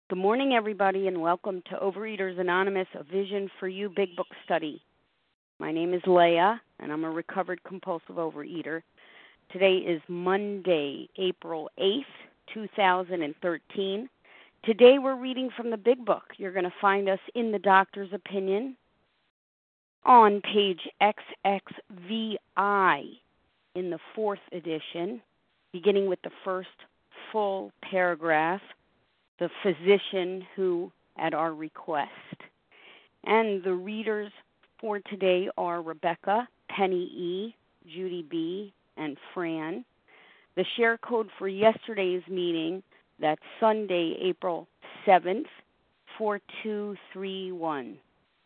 Good morning, everybody, and welcome to Overeaters Anonymous, a Vision for You Big Book Study. My name is Leah, and I'm a recovered compulsive overeater. Today is Monday, April 8th, 2013. Today we're reading from the Big Book. You're going to find us in the Doctor's Opinion on page XXVI in the 4th edition, beginning with the first full paragraph. The physician who, at our request. And the readers for today are Rebecca, Penny E., Judy B., and Fran. The share code for yesterday's meeting, that's Sunday, April 7th, 4231.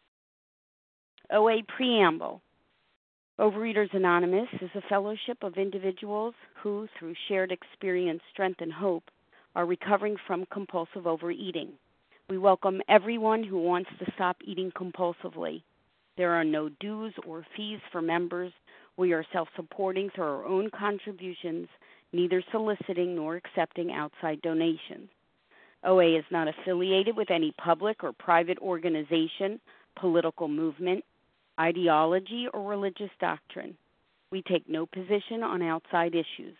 OA Preamble. Overeaters Anonymous is a fellowship of individuals who, through shared experience, strength, and hope, are recovering from compulsive overeating. We welcome everyone who wants to stop eating compulsively. There are no dues or fees for members. We are self-supporting through our own contributions, neither soliciting nor accepting outside donations. OA is not affiliated with any public or private organization, political movement, ideology, or religious doctrine. We take no position on outside issues.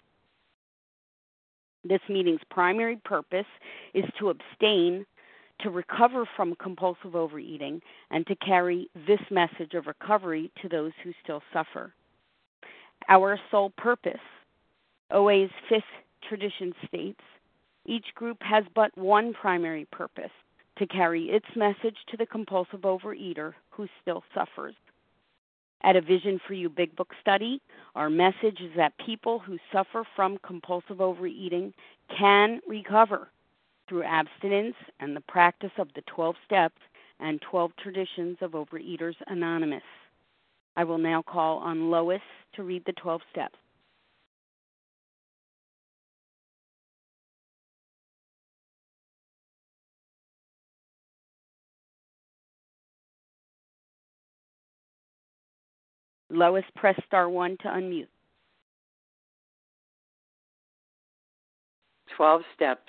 This meeting's primary purpose is to abstain, to recover from compulsive overeating, and to carry this message of recovery to those who still suffer. Our sole purpose, OA's 5th tradition states, each group has but one primary purpose, to carry its message to the compulsive overeater who still suffers. At a Vision for You Big Book Study, our message is that people who suffer from compulsive overeating can recover through abstinence and the practice of the 12 steps and 12 traditions of Overeaters Anonymous. I will now call on Lois to read the 12 steps. Lois, press star 1 to unmute. 12 steps.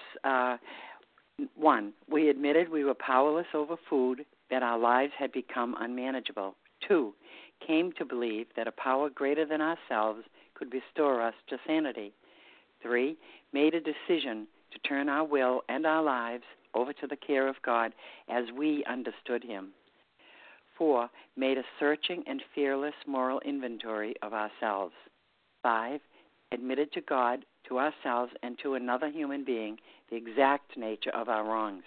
1, we admitted we were powerless over food, that our lives had become unmanageable. 2, came to believe that a power greater than ourselves could restore us to sanity. 3, made a decision to turn our will and our lives over to the care of God as we understood Him. 4, made a searching and fearless moral inventory of ourselves. 5, admitted to God, to ourselves, and to another human being the exact nature of our wrongs.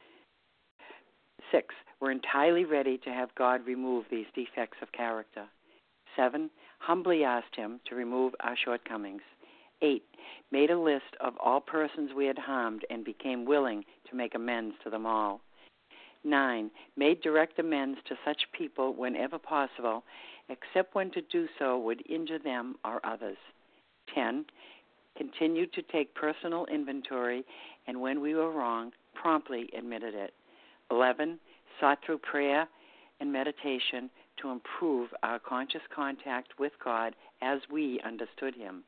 6, we're entirely ready to have God remove these defects of character. 7, humbly asked Him to remove our shortcomings. 8, made a list of all persons we had harmed and became willing to make amends to them all. 9, made direct amends to such people whenever possible, except when to do so would injure them or others. 10, continued to take personal inventory, and when we were wrong, promptly admitted it. 11, sought through prayer and meditation to improve our conscious contact with God as we understood Him.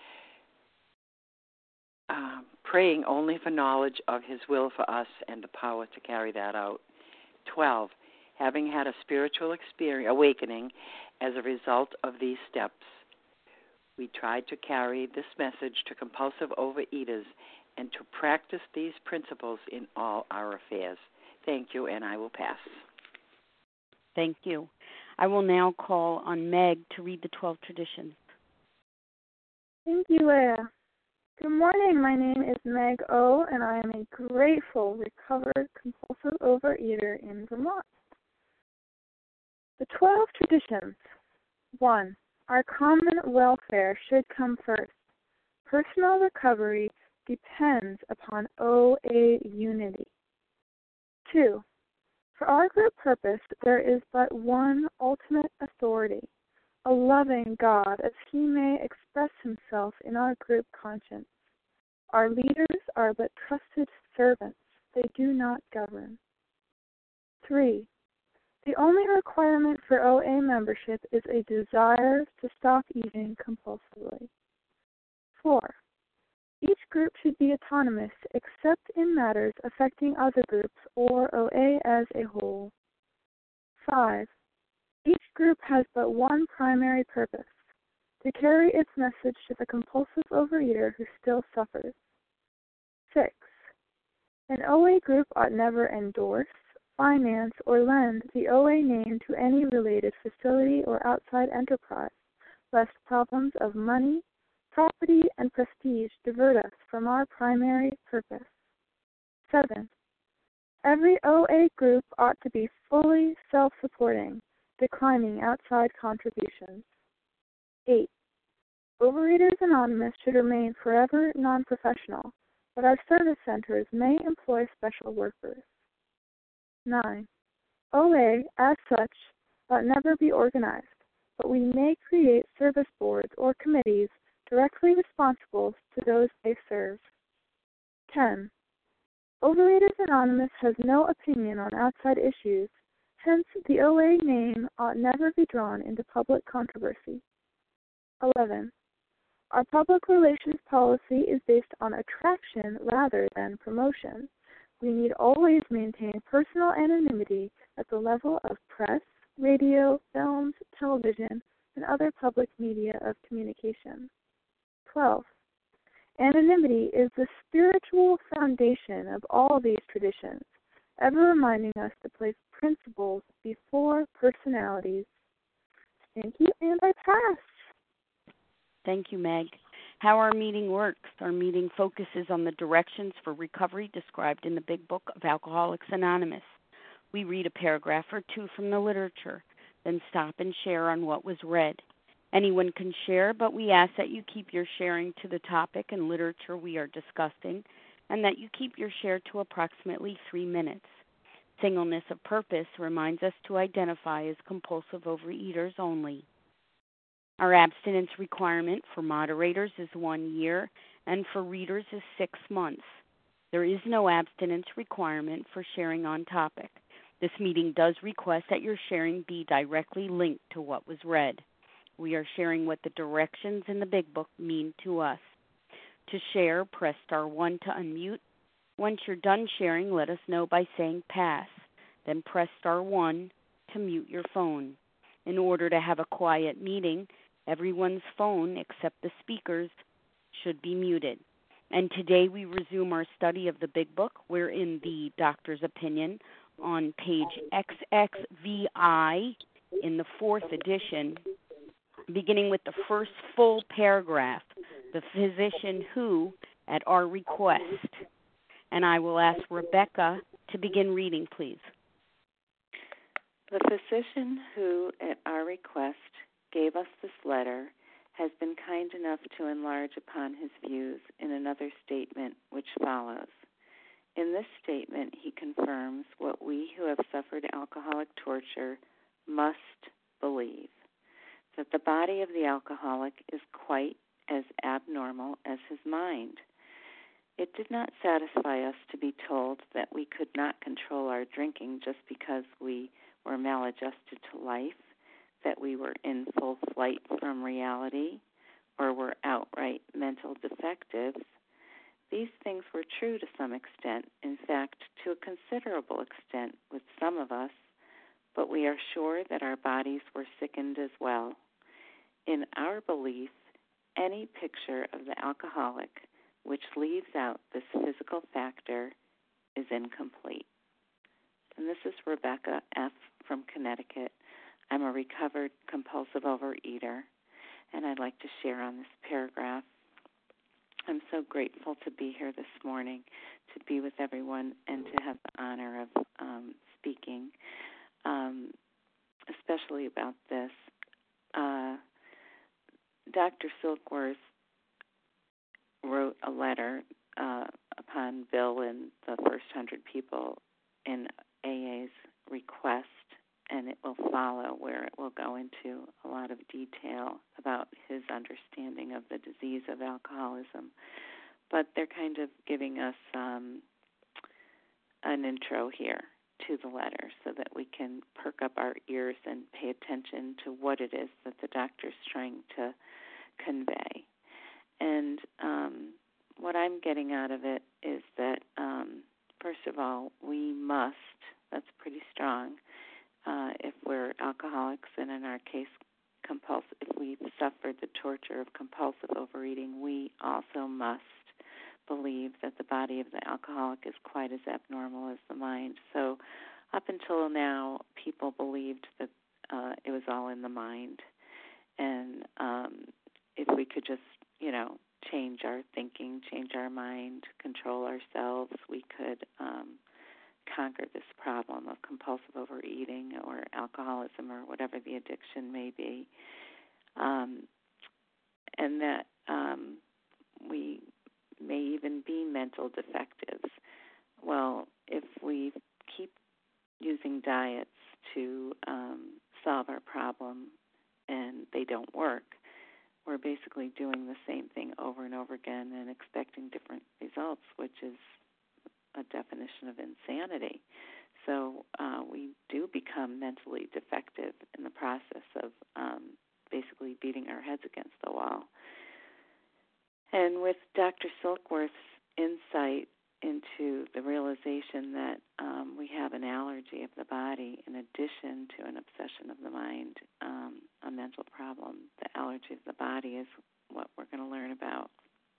Praying only for knowledge of His will for us and the power to carry that out. 12, having had a spiritual awakening as a result of these steps, we tried to carry this message to compulsive overeaters and to practice these principles in all our affairs. Thank you, and I will pass. Thank you. I will now call on Meg to read the 12 traditions. Thank you, Leah. Good morning. My name is Meg O, and I am a grateful, recovered, compulsive overeater in Vermont. The 12 traditions. 1. Our common welfare should come first. Personal recovery depends upon OA unity. 2. For our group purpose, there is but one ultimate authority, a loving God, as He may express Himself in our group conscience. Our leaders are but trusted servants. They do not govern. 3. The only requirement for OA membership is a desire to stop eating compulsively. 4. Each group should be autonomous except in matters affecting other groups or OA as a whole. 5. Each group has but one primary purpose, to carry its message to the compulsive overeater who still suffers. 6. An OA group ought never endorse, finance, or lend the OA name to any related facility or outside enterprise, lest problems of money, property, and prestige divert us from our primary purpose. 7. Every OA group ought to be fully self-supporting, declining outside contributions. 8. Overeaters Anonymous should remain forever non-professional, but our service centers may employ special workers. 9. OA, as such, ought never be organized, but we may create service boards or committees directly responsible to those they serve. 10. Overeaters Anonymous has no opinion on outside issues, hence the OA name ought never be drawn into public controversy. 11. Our public relations policy is based on attraction rather than promotion. We need always maintain personal anonymity at the level of press, radio, films, television, and other public media of communication. 12. Anonymity is the spiritual foundation of all these traditions, ever reminding us to place principles before personalities. Thank you, and I pass. Thank you, Meg. How our meeting works. Our meeting focuses on the directions for recovery described in the Big Book of Alcoholics Anonymous. We read a paragraph or two from the literature, then stop and share on what was read. Anyone can share, but we ask that you keep your sharing to the topic and literature we are discussing, and that you keep your share to approximately 3 minutes. Singleness of purpose reminds us to identify as compulsive overeaters only. Our abstinence requirement for moderators is 1 year, and for readers is 6 months. There is no abstinence requirement for sharing on topic. This meeting does request that your sharing be directly linked to what was read. We are sharing what the directions in the Big Book mean to us. To share, press star 1 to unmute. Once you're done sharing, let us know by saying pass. Then press star 1 to mute your phone. In order to have a quiet meeting, everyone's phone except the speaker's should be muted. And today we resume our study of the Big Book. We're in the Doctor's Opinion on page XXVI in the 4th edition, beginning with the first full paragraph, the physician who, at our request. And I will ask Rebecca to begin reading, please. The physician who, at our request, gave us this letter has been kind enough to enlarge upon his views in another statement which follows. In this statement, he confirms what we who have suffered alcoholic torture must believe, that the body of the alcoholic is quite as abnormal as his mind. It did not satisfy us to be told that we could not control our drinking just because we were maladjusted to life, that we were in full flight from reality, or were outright mental defectives. These things were true to some extent, in fact, to a considerable extent with some of us, but we are sure that our bodies were sickened as well. In our belief, any picture of the alcoholic which leaves out this physical factor is incomplete. And this is Rebecca F. from Connecticut. I'm a recovered compulsive overeater, and I'd like to share on this paragraph. I'm so grateful to be here this morning, to be with everyone, and to have the honor of speaking, especially about this. Dr. Silkworth wrote a letter upon Bill and the first 100 people in AA's request, and it will follow where it will go into a lot of detail about his understanding of the disease of alcoholism. But they're kind of giving us an intro here to the letter so that we can perk up our ears and pay attention to what it is that the doctor's trying to convey. And what I'm getting out of it is that, first of all, we must, that's pretty strong, if we're alcoholics, and in our case, if we've suffered the torture of compulsive overeating, we also must believe that the body of the alcoholic is quite as abnormal as the mind. So up until now, people believed that it was all in the mind. And if we could just, change our thinking, change our mind, control ourselves, we could conquer this problem of compulsive overeating or alcoholism or whatever the addiction may be. And that we may even be mental defectives. Well, if we keep using diets to solve our problem and they don't work, we're basically doing the same thing over and over again and expecting different results, which is a definition of insanity. So we do become mentally defective in the process of basically beating our heads against the wall. And with Dr. Silkworth's insight into the realization that we have an allergy of the body in addition to an obsession of the mind, a mental problem, the allergy of the body is what we're going to learn about,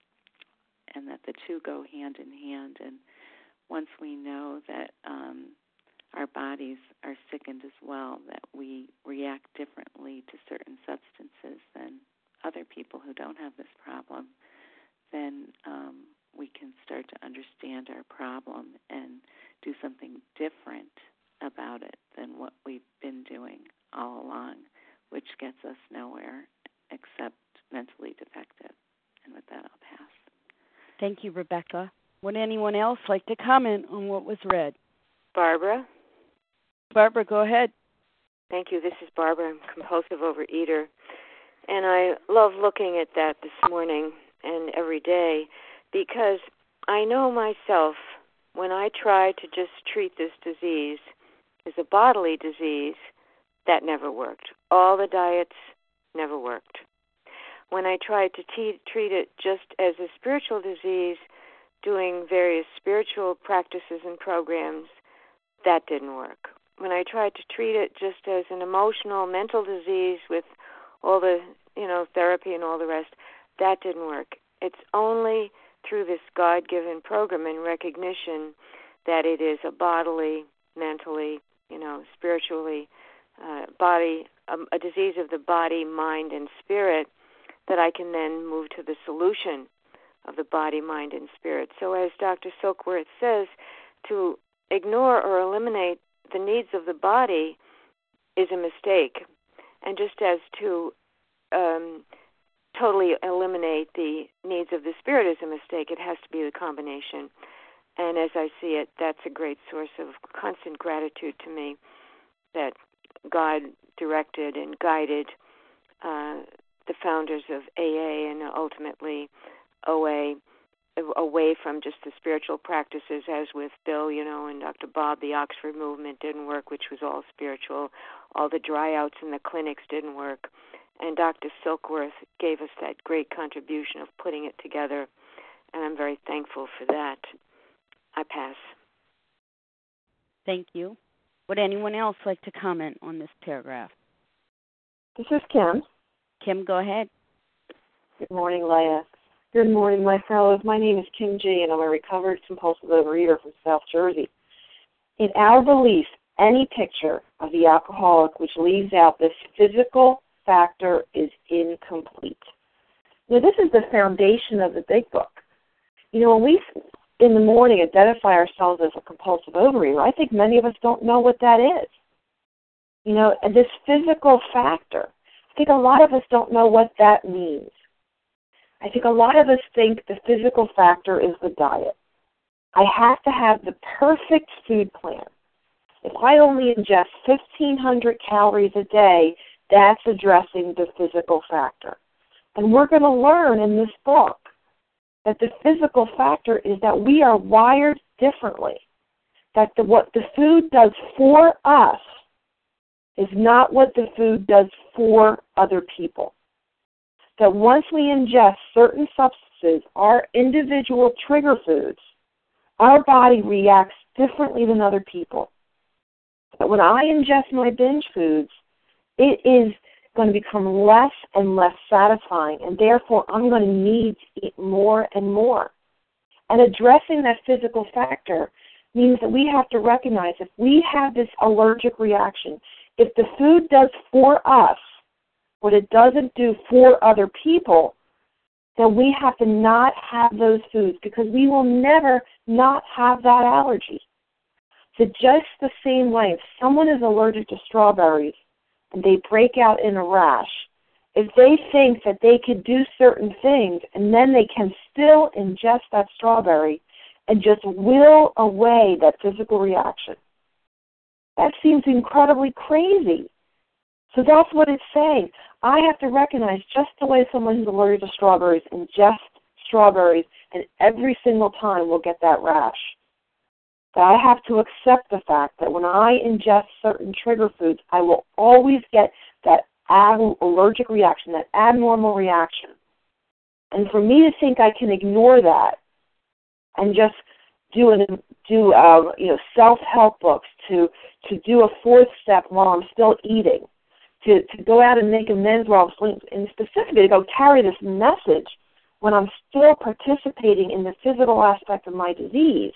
and that the two go hand in hand. And once we know that our bodies are sickened as well, that we react differently to certain substances than other people who don't have this problem, then we can start to understand our problem and do something different about it than what we've been doing all along, which gets us nowhere except mentally defective. And with that, I'll pass. Thank you, Rebecca. Would anyone else like to comment on what was read? Barbara? Barbara, go ahead. Thank you. This is Barbara. I'm a compulsive overeater. And I love looking at that this morning and every day because I know myself when I try to just treat this disease as a bodily disease, that never worked. All the diets never worked. When I tried to treat it just as a spiritual disease, doing various spiritual practices and programs, that didn't work. When I tried to treat it just as an emotional, mental disease with all the, therapy and all the rest, that didn't work. It's only through this God-given program and recognition that it is a bodily, mentally, spiritually, a disease of the body, mind, and spirit, that I can then move to the solution of the body, mind, and spirit. So as Dr. Silkworth says, to ignore or eliminate the needs of the body is a mistake. And just as to totally eliminate the needs of the spirit is a mistake, it has to be the combination. And as I see it, that's a great source of constant gratitude to me that God directed and guided the founders of AA and ultimately OA away from just the spiritual practices, as with Bill, and Dr. Bob. The Oxford movement didn't work, which was all spiritual. All the dry outs in the clinics didn't work. And Dr. Silkworth gave us that great contribution of putting it together, and I'm very thankful for that. I pass. Thank you. Would anyone else like to comment on this paragraph? This is Kim. Kim, go ahead. Good morning, Leah. Good morning, my fellows. My name is Kim G., and I'm a recovered compulsive overeater from South Jersey. In our belief, any picture of the alcoholic which leaves out this physical factor is incomplete. Now, this is the foundation of the big book. When we, in the morning, identify ourselves as a compulsive overeater, I think many of us don't know what that is. And this physical factor, I think a lot of us don't know what that means. I think a lot of us think the physical factor is the diet. I have to have the perfect food plan. If I only ingest 1,500 calories a day, that's addressing the physical factor. And we're going to learn in this book that the physical factor is that we are wired differently, that what the food does for us is not what the food does for other people. That once we ingest certain substances, our individual trigger foods, our body reacts differently than other people. But when I ingest my binge foods, it is going to become less and less satisfying, and therefore I'm going to need to eat more and more. And addressing that physical factor means that we have to recognize if we have this allergic reaction, if the food does for us what it doesn't do for other people, then we have to not have those foods because we will never not have that allergy. So just the same way, if someone is allergic to strawberries and they break out in a rash, if they think that they could do certain things and then they can still ingest that strawberry and just will away that physical reaction, that seems incredibly crazy. So that's what it's saying. I have to recognize just the way someone who's allergic to strawberries ingests strawberries and every single time will get that rash. That I have to accept the fact that when I ingest certain trigger foods, I will always get that allergic reaction, that abnormal reaction. And for me to think I can ignore that and just do self-help books, to do a fourth step while I'm still eating, to go out and make amends while I'm sleeping, and specifically to go carry this message when I'm still participating in the physical aspect of my disease,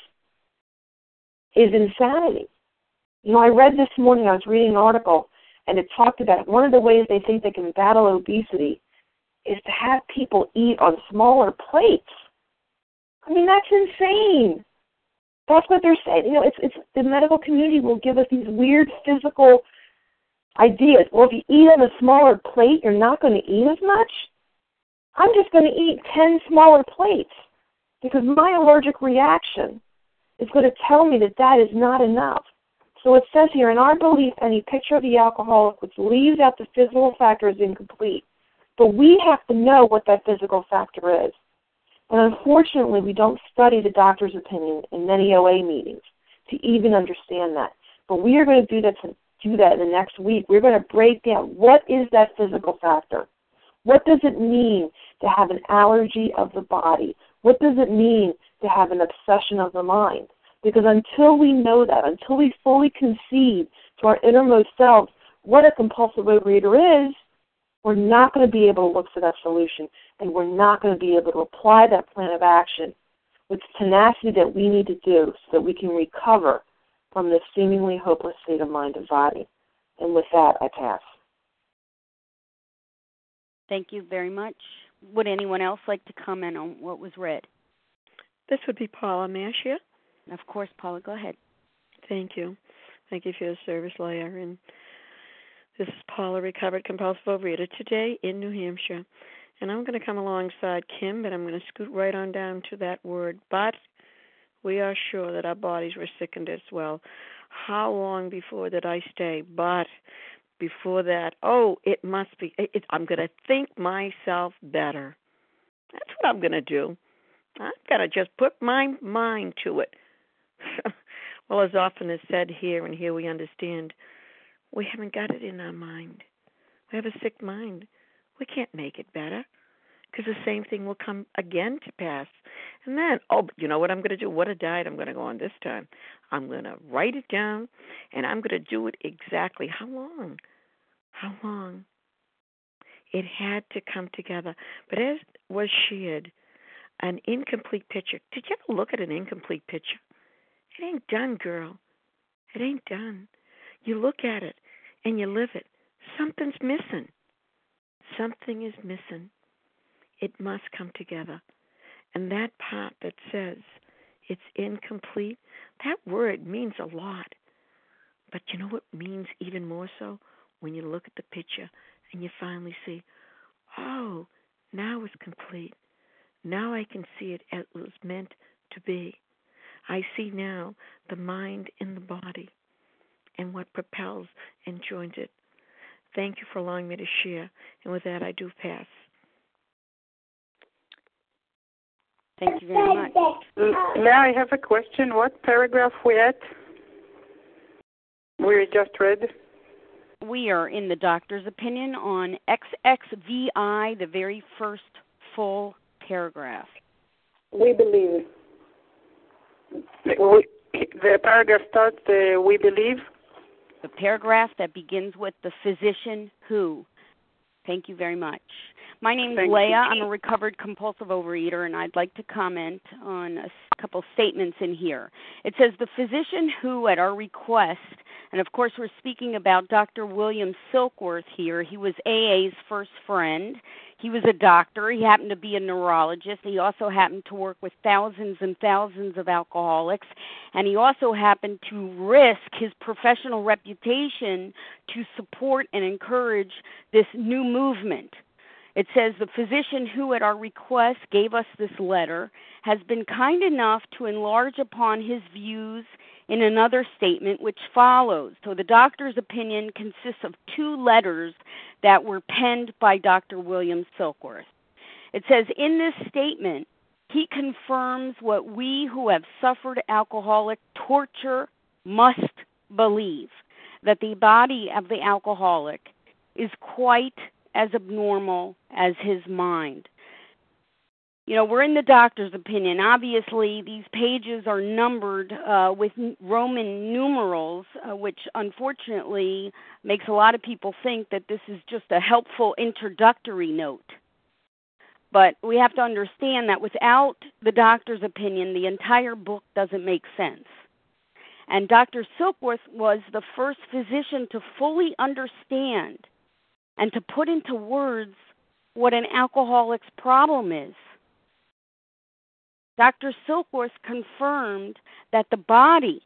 is insanity. I read this morning, I was reading an article, and it talked about one of the ways they think they can battle obesity is to have people eat on smaller plates. I mean, that's insane. That's what they're saying. It's the medical community will give us these weird physical ideas. Well, if you eat on a smaller plate, you're not going to eat as much? I'm just going to eat 10 smaller plates because my allergic reaction is going to tell me that that is not enough. So it says here, in our belief, any picture of the alcoholic which leaves out the physical factor is incomplete. But we have to know what that physical factor is. And unfortunately, we don't study the doctor's opinion in many OA meetings to even understand that. But we are going to do that in the next week. We're going to break down what is that physical factor. What does it mean to have an allergy of the body? What does it mean to have an obsession of the mind? Because until we know that, until we fully concede to our innermost selves what a compulsive overeater is, we're not going to be able to look for that solution, and we're not going to be able to apply that plan of action with tenacity that we need to do so that we can recover from this seemingly hopeless state of mind and body. And with that, I pass. Thank you very much. Would anyone else like to comment on what was read? This would be Paula Mashia. Of course, Paula, go ahead. Thank you. Thank you for your service, Leah. And this is Paula, recovered compulsive overeater, today in New Hampshire. And I'm going to come alongside Kim, but I'm going to scoot right on down to that word. But we are sure that our bodies were sickened as well. How long before did I stay? But before that, it must be. I'm going to think myself better. That's what I'm going to do. I've got to just put my mind to it. Well, as often is said here, and here we understand, we haven't got it in our mind. We have a sick mind. We can't make it better because the same thing will come again to pass. And then, you know what I'm going to do? What a diet I'm going to go on this time. I'm going to write it down, and I'm going to do it exactly. How long? How long? It had to come together. But as was shared, an incomplete picture. Did you ever look at an incomplete picture? It ain't done, girl. It ain't done. You look at it and you live it. Something's missing. Something is missing. It must come together. And that part that says it's incomplete, that word means a lot. But you know what means even more so? When you look at the picture and you finally see, now it's complete. Now I can see it as it was meant to be. I see now the mind in the body and what propels and joins it. Thank you for allowing me to share. And with that, I do pass. Thank you very much. May I have a question? What paragraph we at? We just read. We are in the doctor's opinion on XXVI, the very first full paragraph. We believe. The paragraph starts, we believe. The paragraph that begins with the physician who. Thank you very much. My name is Leah. I'm a recovered compulsive overeater, and I'd like to comment on a couple statements in here. It says the physician who, at our request, and of course we're speaking about Dr. William Silkworth here. He was AA's first friend. He was a doctor. He happened to be a neurologist. He also happened to work with thousands and thousands of alcoholics, and he also happened to risk his professional reputation to support and encourage this new movement. It says the physician who, at our request, gave us this letter has been kind enough to enlarge upon his views in another statement which follows. So the doctor's opinion consists of 2 letters that were penned by Dr. William Silkworth. It says, in this statement, he confirms what we who have suffered alcoholic torture must believe, that the body of the alcoholic is quite as abnormal as his mind. You know, we're in the doctor's opinion. Obviously, these pages are numbered with Roman numerals, which unfortunately makes a lot of people think that this is just a helpful introductory note. But we have to understand that without the doctor's opinion, the entire book doesn't make sense. And Dr. Silkworth was the first physician to fully understand and to put into words what an alcoholic's problem is. Dr. Silkworth confirmed that the body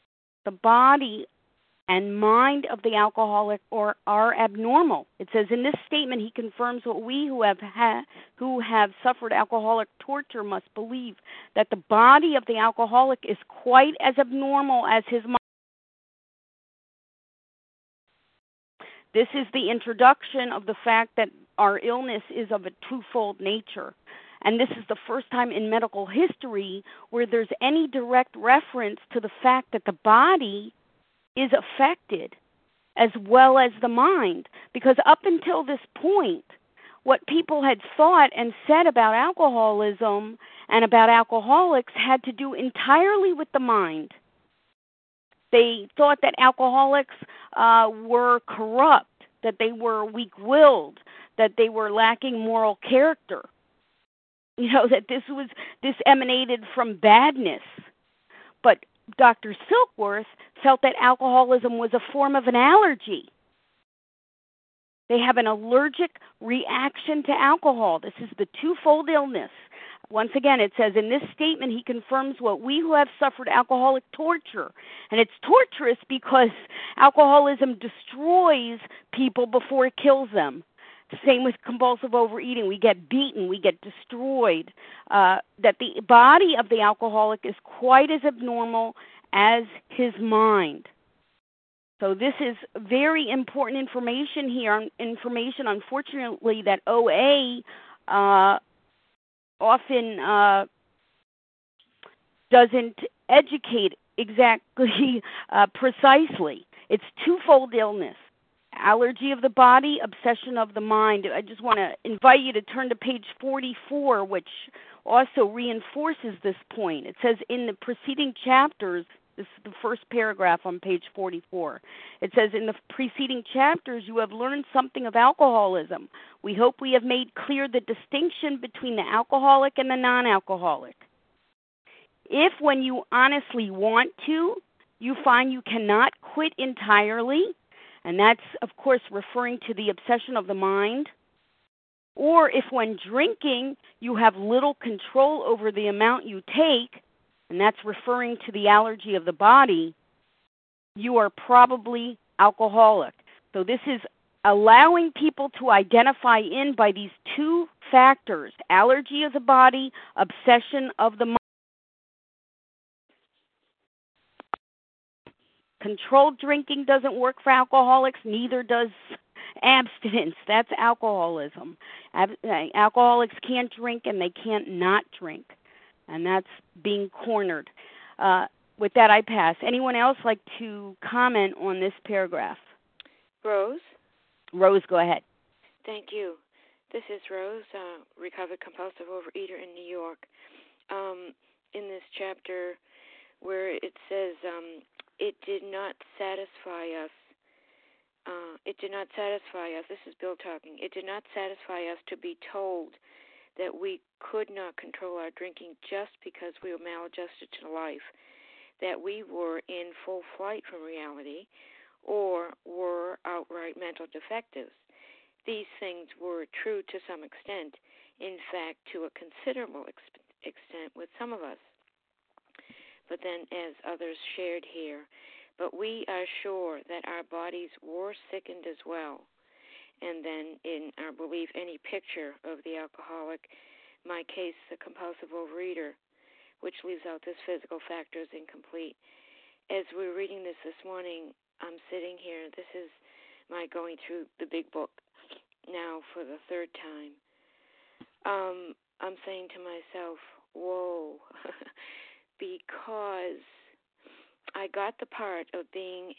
and mind of the alcoholic are abnormal. It says in this statement he confirms what we who have suffered alcoholic torture must believe, that the body of the alcoholic is quite as abnormal as his mind. This is the introduction of the fact that our illness is of a twofold nature. And this is the first time in medical history where there's any direct reference to the fact that the body is affected as well as the mind. Because up until this point, what people had thought and said about alcoholism and about alcoholics had to do entirely with the mind. They thought that alcoholics were corrupt, that they were weak-willed, that they were lacking moral character. You know, that this emanated from badness. But Dr. Silkworth felt that alcoholism was a form of an allergy. They have an allergic reaction to alcohol. This is the twofold illness. Once again, it says in this statement, he confirms what we who have suffered alcoholic torture. And it's torturous because alcoholism destroys people before it kills them. Same with compulsive overeating. We get beaten, we get destroyed. That the body of the alcoholic is quite as abnormal as his mind. So this is very important information here. Information, unfortunately, that OA often doesn't educate exactly precisely. It's twofold illness. Allergy of the body, obsession of the mind. I just want to invite you to turn to page 44, which also reinforces this point. It says in the preceding chapters, this is the first paragraph on page 44. It says, in the preceding chapters, you have learned something of alcoholism. We hope we have made clear the distinction between the alcoholic and the non-alcoholic. If, when you honestly want to, you find you cannot quit entirely, and that's, of course, referring to the obsession of the mind. Or if when drinking, you have little control over the amount you take, and that's referring to the allergy of the body, you are probably alcoholic. So this is allowing people to identify in by these 2 factors, allergy of the body, obsession of the mind. Controlled drinking doesn't work for alcoholics, neither does abstinence. That's alcoholism. Alcoholics can't drink and they can't not drink, and that's being cornered. With that, I pass. Anyone else like to comment on this paragraph? Rose? Rose, go ahead. Thank you. This is Rose, recovered compulsive overeater in New York. in this chapter where it says, it did not satisfy us. It did not satisfy us. This is Bill talking. It did not satisfy us to be told that we could not control our drinking just because we were maladjusted to life, that we were in full flight from reality, or were outright mental defectives. These things were true to some extent, in fact, to a considerable extent with some of us. But then, as others shared here, but we are sure that our bodies were sickened as well. And then, in our belief, any picture of the alcoholic, my case, the compulsive overeater, which leaves out this physical factor, is incomplete. As we're reading this morning, I'm sitting here. This is my going through the big book now for the third time. I'm saying to myself, whoa, because I got the part of being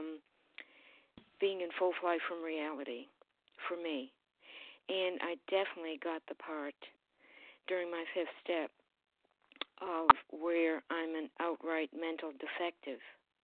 in full flight from reality for me, and I definitely got the part during my fifth step of where I'm an outright mental defective.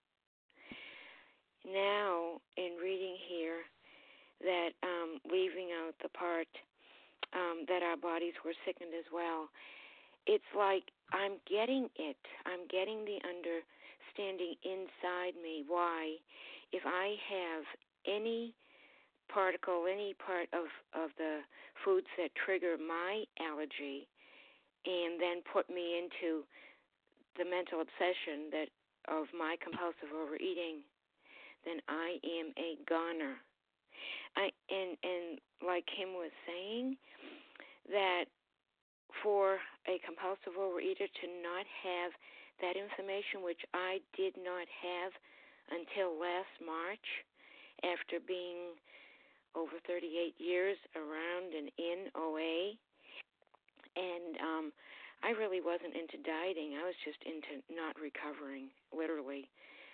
Now, in reading here, that leaving out the part that our bodies were sickened as well, it's like I'm getting it. I'm getting the understanding inside me why, if I have any particle, any part of the foods that trigger my allergy and then put me into the mental obsession that of my compulsive overeating, then I am a goner. And like Kim was saying, that for a compulsive overeater to not have that information, which I did not have until last March, after being over 38 years around and in OA, and I really wasn't into dieting. I was just into not recovering, literally.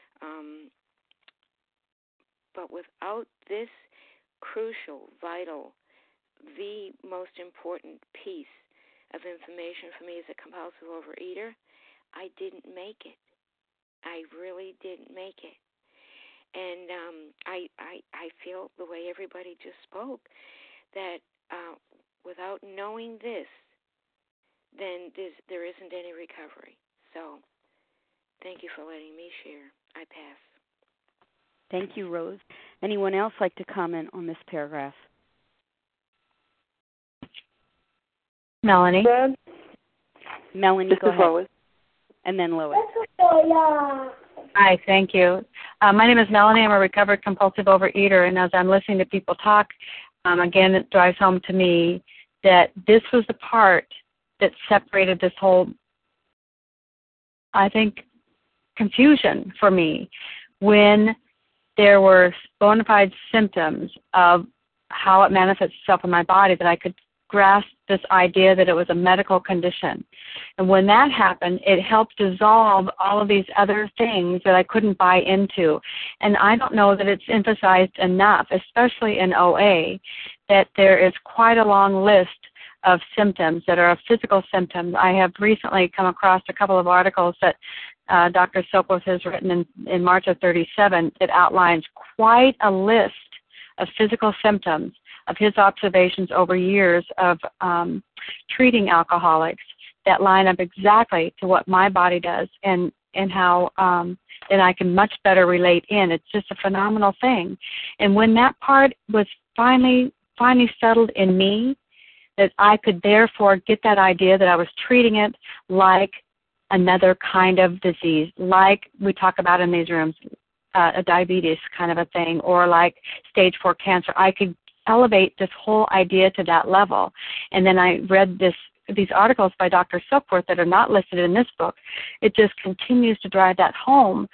But without this crucial, vital, the most important piece of information for me as a compulsive overeater, I didn't make it. I really didn't make it. And I feel the way everybody just spoke, that without knowing this, then there isn't any recovery. So thank you for letting me share. I pass. Thank you, Rose. Anyone else like to comment on this paragraph? Melanie. Melanie, go ahead. Lois. And then Lois. Hi, thank you. My name is Melanie. I'm a recovered compulsive overeater, and as I'm listening to people talk, again, it drives home to me that this was the part that separated this whole, I think, confusion for me, when there were bona fide symptoms of how it manifests itself in my body, that I could grasp this idea that it was a medical condition. And when that happened, it helped dissolve all of these other things that I couldn't buy into. And I don't know that it's emphasized enough, especially in OA, that there is quite a long list of symptoms that are physical symptoms. I have recently come across a couple of articles that Dr. Sopwith has written in March of 37 that outlines quite a list of physical symptoms of his observations over years of treating alcoholics that line up exactly to what my body does, and how and I can much better relate in. It's just a phenomenal thing. And when that part was finally settled in me, that I could therefore get that idea that I was treating it like another kind of disease, like we talk about in these rooms, a diabetes kind of a thing, or like stage 4 cancer. I could elevate this whole idea to that level. And then I read these articles by Dr. Sopwith that are not listed in this book. It just continues to drive that home.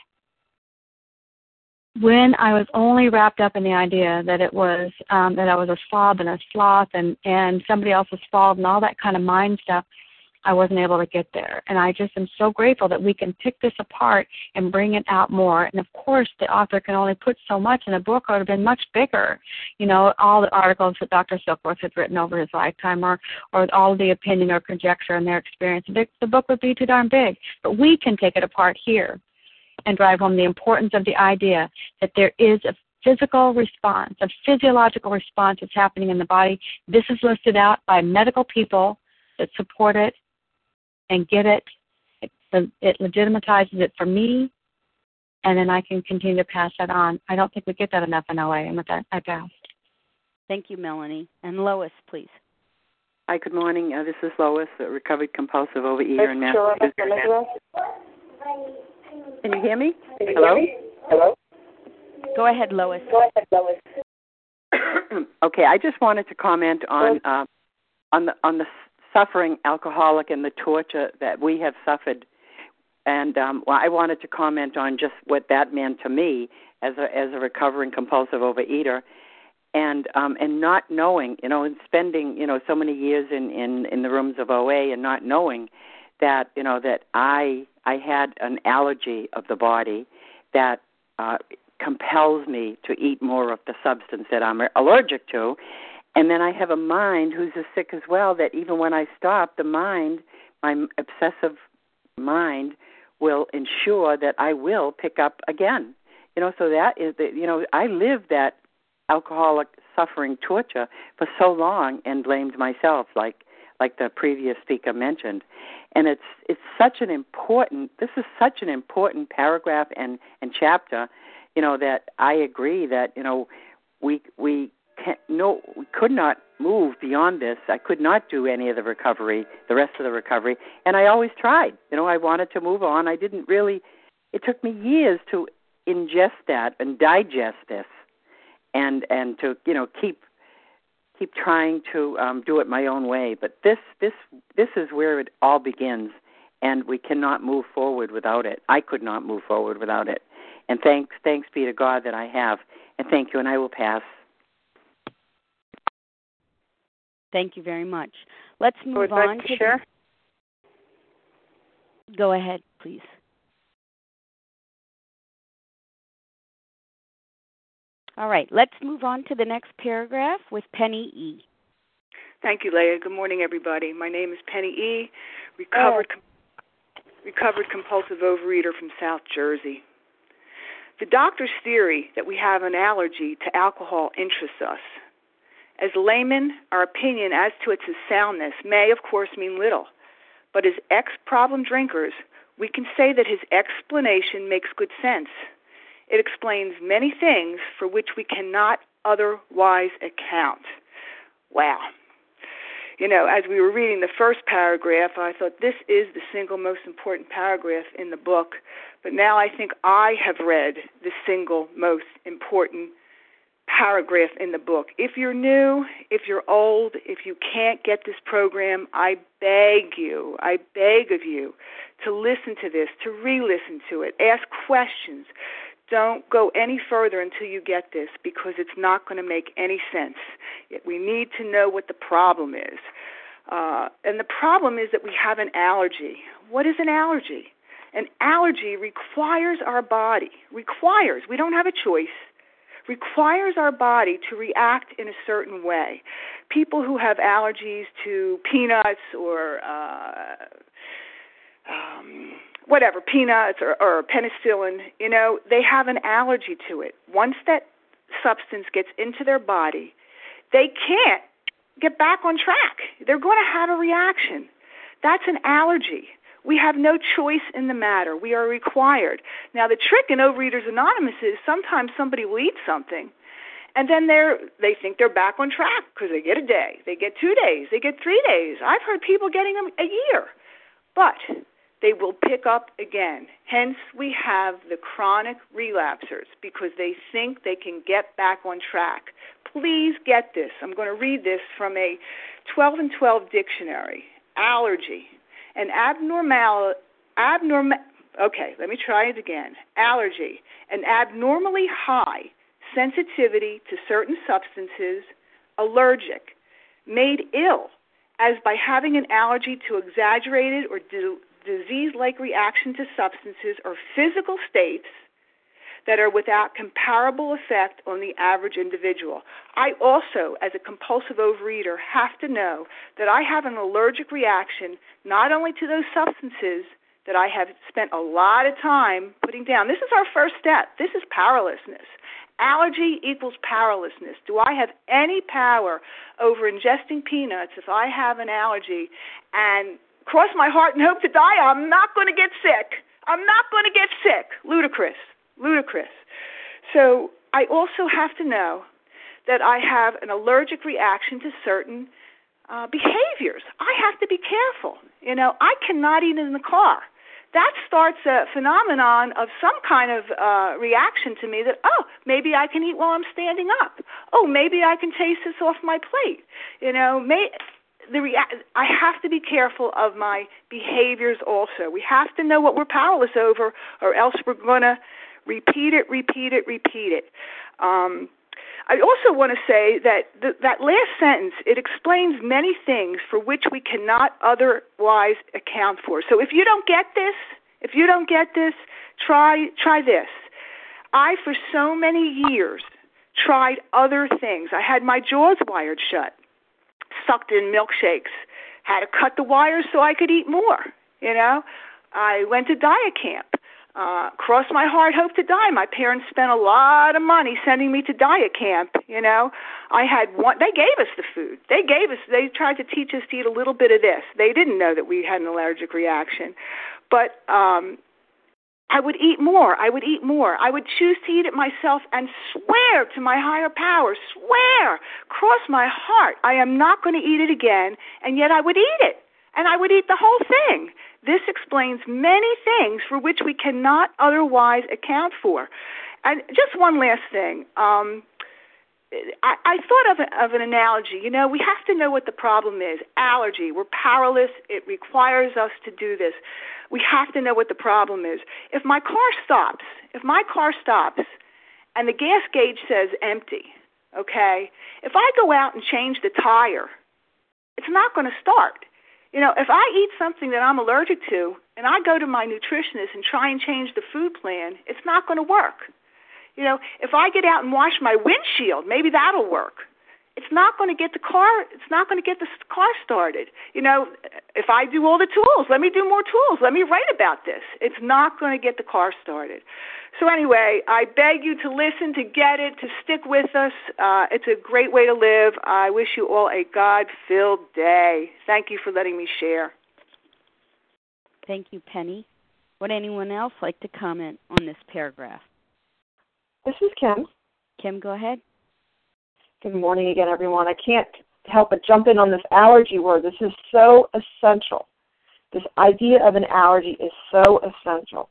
When I was only wrapped up in the idea that it was that I was a slob and a sloth and somebody else's fault and all that kind of mind stuff, I wasn't able to get there. And I just am so grateful that we can pick this apart and bring it out more. And, of course, the author can only put so much in a book, or it would have been much bigger. You know, all the articles that Dr. Silkworth had written over his lifetime, or all the opinion or conjecture and their experience, the book would be too darn big. But we can take it apart here and drive home the importance of the idea that there is a physical response, a physiological response that's happening in the body. This is listed out by medical people that support it and get it. It legitimizes it for me, and then I can continue to pass that on. I don't think we get that enough in OA, and with that, I pass. Thank you, Melanie. And Lois, please. Hi, good morning. This is Lois, a recovered compulsive overeater in Massachusetts. Can you hear me? Hello? Go ahead, Lois. Okay, I just wanted to comment on the suffering alcoholic and the torture that we have suffered, and I wanted to comment on just what that meant to me as a recovering compulsive overeater, and not knowing, and spending so many years in the rooms of OA and not knowing that that I had an allergy of the body that compels me to eat more of the substance that I'm allergic to. And then I have a mind who's as sick as well, that even when I stop, the mind, my obsessive mind, will ensure that I will pick up again. So that is I lived that alcoholic suffering torture for so long and blamed myself, like the previous speaker mentioned. And it's such an important, this is such an important paragraph and chapter, that I agree that, we could not move beyond this. I could not do any of the recovery, the rest of the recovery, and I always tried. I wanted to move on. I didn't really, it took me years to ingest that and digest this and to, keep trying to do it my own way. But this is where it all begins, and we cannot move forward without it. I could not move forward without it. And thanks be to God that I have. And thank you, and I will pass. Thank you very much. Let's move on to share. Go ahead, please. All right, let's move on to the next paragraph with Penny E. Thank you, Leah. Good morning, everybody. My name is Penny E., recovered compulsive overeater from South Jersey. The doctor's theory that we have an allergy to alcohol interests us. As laymen, our opinion as to its soundness may, of course, mean little. But as ex-problem drinkers, we can say that his explanation makes good sense. It explains many things for which we cannot otherwise account. Wow. As we were reading the first paragraph, I thought this is the single most important paragraph in the book. But now I think I have read the single most important paragraph in the book. If you're new, if you're old, if you can't get this program, I beg of you to listen to this, to re-listen to it, ask questions. Don't go any further until you get this, because it's not going to make any sense. We need to know what the problem is. And the problem is that we have an allergy. What is an allergy? An allergy requires our body, we don't have a choice, requires our body to react in a certain way. People who have allergies to peanuts or peanuts or penicillin, they have an allergy to it. Once that substance gets into their body, they can't get back on track. They're going to have a reaction. That's an allergy. We have no choice in the matter. We are required. Now, the trick in Overeaters Anonymous is sometimes somebody will eat something, and then they think they're back on track because they get a day, they get 2 days, they get 3 days. I've heard people getting them a year. But they will pick up again. Hence, we have the chronic relapsers because they think they can get back on track. Please get this. I'm going to read this from a 12 and 12 dictionary. Allergy. Okay, let me try it again. Allergy, an abnormally high sensitivity to certain substances, allergic, made ill as by having an allergy to exaggerated or disease-like reaction to substances or physical states that are without comparable effect on the average individual. I also, as a compulsive overeater, have to know that I have an allergic reaction not only to those substances that I have spent a lot of time putting down. This is our first step. This is powerlessness. Allergy equals powerlessness. Do I have any power over ingesting peanuts if I have an allergy and cross my heart and hope to die? I'm not going to get sick. I'm not going to get sick. Ludicrous. So I also have to know that I have an allergic reaction to certain behaviors. I have to be careful. I cannot eat in the car. That starts a phenomenon of some kind of reaction to me that, maybe I can eat while I'm standing up. Maybe I can taste this off my plate. I have to be careful of my behaviors also. We have to know what we're powerless over, or else we're going to repeat it. I also want to say that that last sentence, it explains many things for which we cannot otherwise account for. So if you don't get this, try this. I, for so many years, tried other things. I had my jaws wired shut, sucked in milkshakes, had to cut the wires so I could eat more. I went to diet camp. Cross my heart, hope to die. My parents spent a lot of money sending me to diet camp. I had one. They gave us the food. They tried to teach us to eat a little bit of this. They didn't know that we had an allergic reaction. But I would eat more. I would choose to eat it myself and swear to my higher power, cross my heart, I am not going to eat it again, and yet I would eat it. And I would eat the whole thing. This explains many things for which we cannot otherwise account for. And just one last thing. I thought of an analogy. We have to know what the problem is. Allergy. We're powerless. It requires us to do this. We have to know what the problem is. If my car stops and the gas gauge says empty, okay, if I go out and change the tire, it's not going to start. If I eat something that I'm allergic to and I go to my nutritionist and try and change the food plan, it's not going to work. If I get out and wash my windshield, maybe that'll work. It's not going to get the car started. If I do all the tools, let me do more tools. Let me write about this. It's not going to get the car started. So anyway, I beg you to listen, to get it, to stick with us. It's a great way to live. I wish you all a God-filled day. Thank you for letting me share. Thank you, Penny. Would anyone else like to comment on this paragraph? This is Kim. Kim, go ahead. Good morning again, everyone. I can't help but jump in on this allergy word. This is so essential. This idea of an allergy is so essential.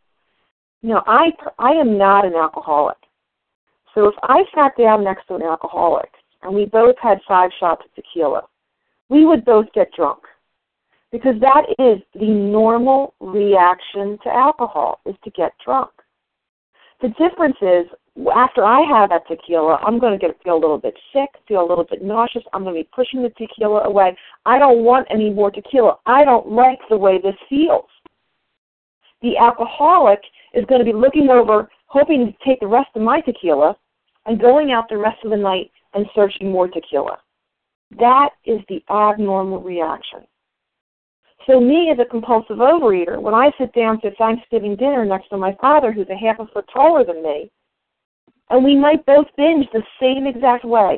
I am not an alcoholic. So if I sat down next to an alcoholic and we both had 5 shots of tequila, we would both get drunk. Because that is the normal reaction to alcohol, is to get drunk. The difference is, after I have that tequila, I'm going to feel a little bit sick, feel a little bit nauseous. I'm going to be pushing the tequila away. I don't want any more tequila. I don't like the way this feels. The alcoholic is going to be looking over, hoping to take the rest of my tequila and going out the rest of the night and searching more tequila. That is the abnormal reaction. So me, as a compulsive overeater, when I sit down to Thanksgiving dinner next to my father, who's a half a foot taller than me, and we might both binge the same exact way,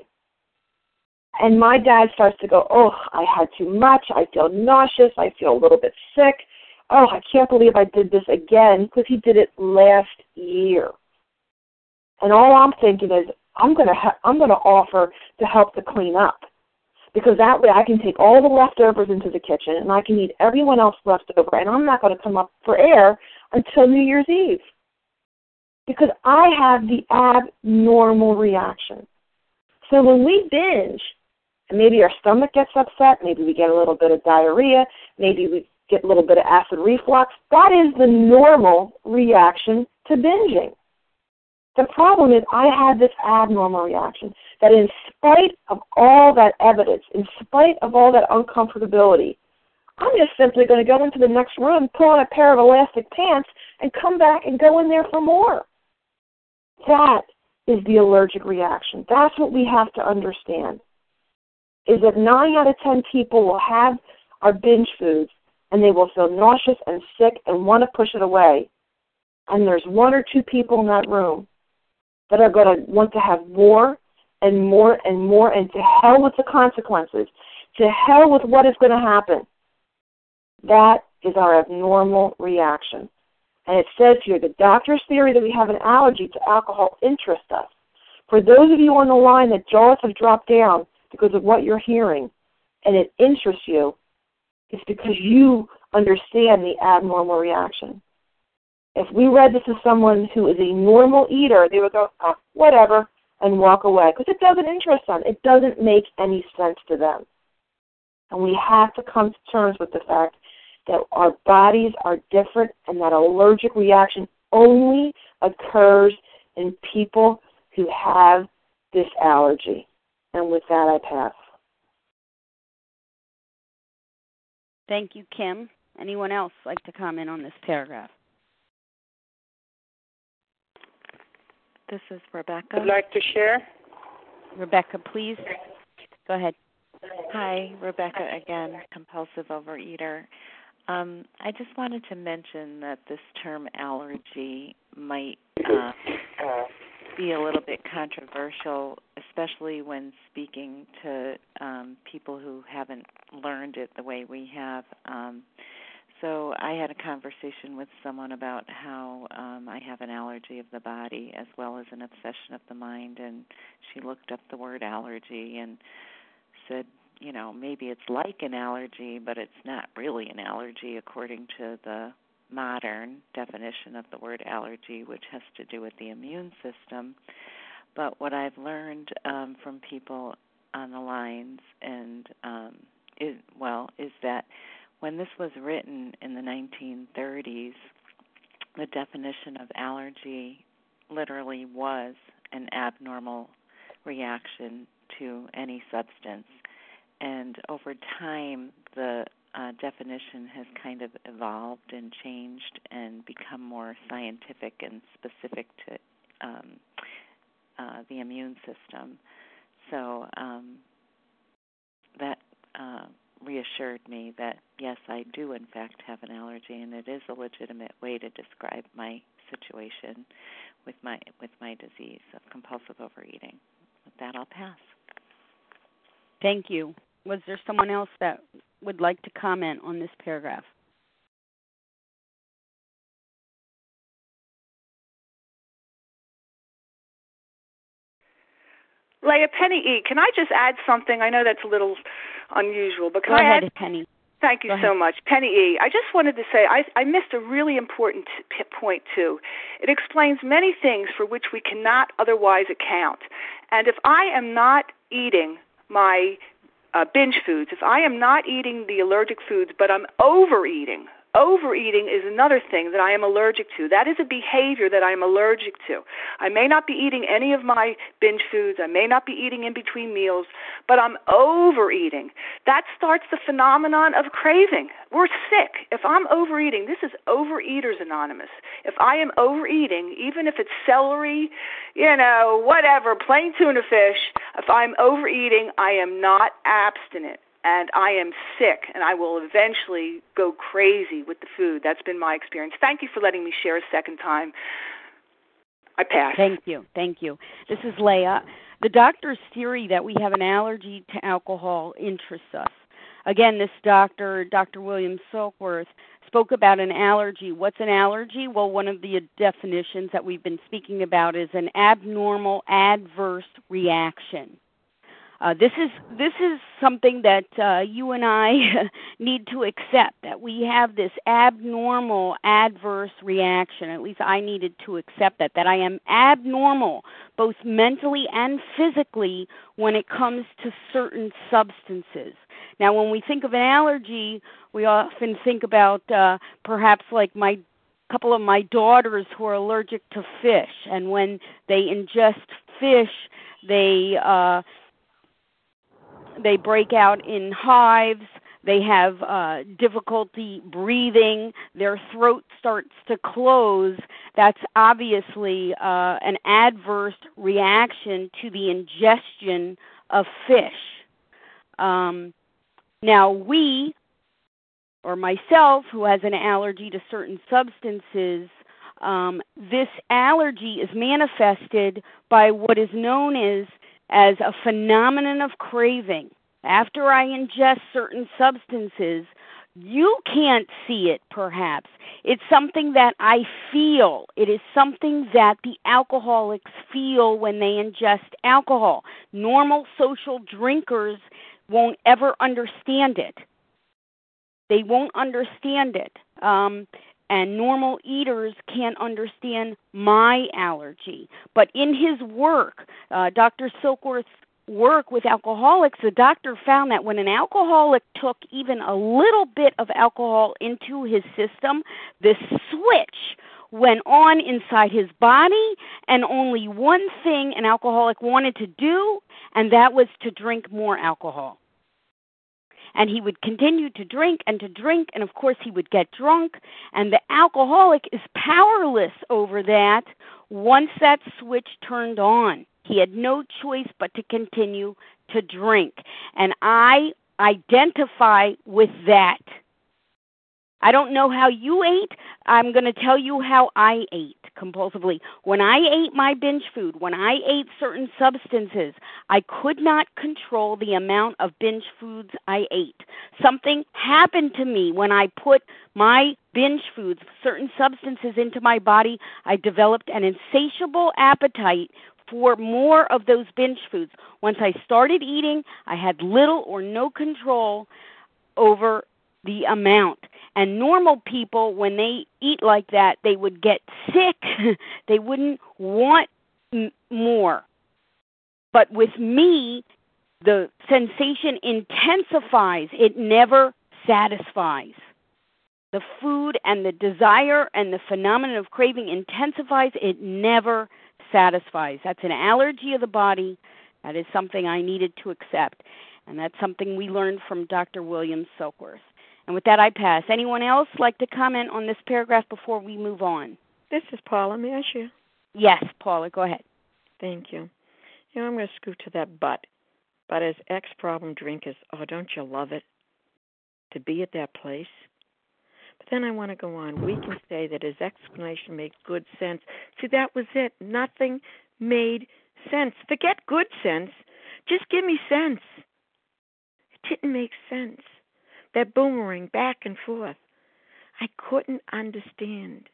and my dad starts to go, I had too much, I feel nauseous, I feel a little bit sick, I can't believe I did this again, because he did it last year. And all I'm thinking is, I'm going to offer to help to clean up. Because that way I can take all the leftovers into the kitchen and I can eat everyone else leftover, and I'm not going to come up for air until New Year's Eve. Because I have the abnormal reaction. So when we binge, and maybe our stomach gets upset, maybe we get a little bit of diarrhea, maybe we get a little bit of acid reflux, that is the normal reaction to binging. The problem is I had this abnormal reaction that in spite of all that evidence, in spite of all that uncomfortability, I'm just simply going to go into the next room, pull on a pair of elastic pants, and come back and go in there for more. That is the allergic reaction. That's what we have to understand, is that 9 out of 10 people will have our binge foods, and they will feel nauseous and sick and want to push it away. And there's 1 or 2 people in that room that are going to want to have more and more and more, and to hell with the consequences, to hell with what is going to happen. That is our abnormal reaction. And it says here, the doctor's theory that we have an allergy to alcohol interests us. For those of you on the line that jaws have dropped down because of what you're hearing, and it interests you, it's because you understand the abnormal reaction. If we read this to someone who is a normal eater, they would go, oh, whatever, and walk away, because it doesn't interest them. It doesn't make any sense to them. And we have to come to terms with the fact that our bodies are different, and that allergic reaction only occurs in people who have this allergy. And with that, I pass. Thank you, Kim. Anyone else like to comment on this paragraph? This is Rebecca. Would like to share? Rebecca, please. Go ahead. Hi, Rebecca again, compulsive overeater. I just wanted to mention that this term allergy might be a little bit controversial, especially when speaking to people who haven't learned it the way we have. So I had a conversation with someone about how I have an allergy of the body as well as an obsession of the mind, and she looked up the word allergy and said, you know, maybe it's like an allergy, but it's not really an allergy according to the modern definition of the word allergy, which has to do with the immune system. But what I've learned from people on the lines and is that when this was written in the 1930s, the definition of allergy literally was an abnormal reaction to any substance. And over time, the definition has kind of evolved and changed and become more scientific and specific to the immune system. So that reassured me that, yes, I do in fact have an allergy, and it is a legitimate way to describe my situation with my disease of compulsive overeating. With that, I'll pass. Thank you. Was there someone else that would like to comment on this paragraph? Leah, Penny E., can I just add something? I know that's a little unusual, but can Go I ahead, add? Penny. Thank you so much. Penny E., I just wanted to say I missed a really important point, too. It explains many things for which we cannot otherwise account. And if I am not eating my binge foods, if I am not eating the allergic foods, but I'm overeating is another thing that I am allergic to. That is a behavior that I am allergic to. I may not be eating any of my binge foods. I may not be eating in between meals, but I'm overeating. That starts the phenomenon of craving. We're sick. If I'm overeating, this is Overeaters Anonymous. If I am overeating, even if it's celery, whatever, plain tuna fish, if I'm overeating, I am not abstinent. And I am sick, and I will eventually go crazy with the food. That's been my experience. Thank you for letting me share a second time. I pass. Thank you. This is Leah. The doctor's theory that we have an allergy to alcohol interests us. Again, this doctor, Dr. William Silkworth, spoke about an allergy. What's an allergy? Well, one of the definitions that we've been speaking about is an abnormal adverse reaction. This is something that you and I need to accept, that we have this abnormal adverse reaction. At least I needed to accept that I am abnormal, both mentally and physically, when it comes to certain substances. Now, when we think of an allergy, we often think about perhaps like my couple of my daughters who are allergic to fish, and when they ingest fish, they break out in hives. They have difficulty breathing. Their throat starts to close. That's obviously an adverse reaction to the ingestion of fish. Now, we, or myself, who has an allergy to certain substances, this allergy is manifested by what is known as a phenomenon of craving. After I ingest certain substances, you can't see it, perhaps. It's something that I feel. It is something that the alcoholics feel when they ingest alcohol. Normal social drinkers won't ever understand it. They won't understand it. And normal eaters can't understand my allergy. But in his work, Dr. Silkworth's work with alcoholics, the doctor found that when an alcoholic took even a little bit of alcohol into his system, the switch went on inside his body, and only one thing an alcoholic wanted to do, and that was to drink more alcohol. And he would continue to drink, and of course he would get drunk, and the alcoholic is powerless over that once that switch turned on. He had no choice but to continue to drink. And I identify with that. I don't know how you ate. I'm going to tell you how I ate compulsively. When I ate my binge food, when I ate certain substances, I could not control the amount of binge foods I ate. Something happened to me when I put my binge foods, certain substances into my body. I developed an insatiable appetite for more of those binge foods. Once I started eating, I had little or no control over the amount. And normal people, when they eat like that, they would get sick. They wouldn't want more. But with me, the sensation intensifies. It never satisfies. The food and the desire and the phenomenon of craving intensifies. It never satisfies. That's an allergy of the body. That is something I needed to accept. And that's something we learned from Dr. William Silkworth. And with that, I pass. Anyone else like to comment on this paragraph before we move on? This is Paula. May I share? Yes, Paula, go ahead. Thank you. I'm going to scoot to that but. But as ex-problem drinkers, don't you love it to be at that place? But then I want to go on. We can say that his explanation made good sense. See, that was it. Nothing made sense. Forget good sense. Just give me sense. It didn't make sense. That boomerang back and forth. I couldn't understand.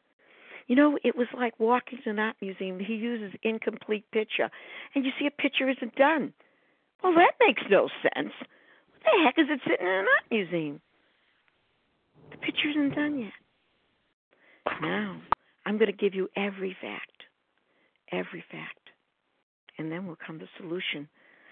It was like walking to an art museum. He uses incomplete picture. And you see a picture isn't done. Well, that makes no sense. What the heck is it sitting in an art museum? The picture isn't done yet. Now, I'm going to give you every fact. And then will come the solution.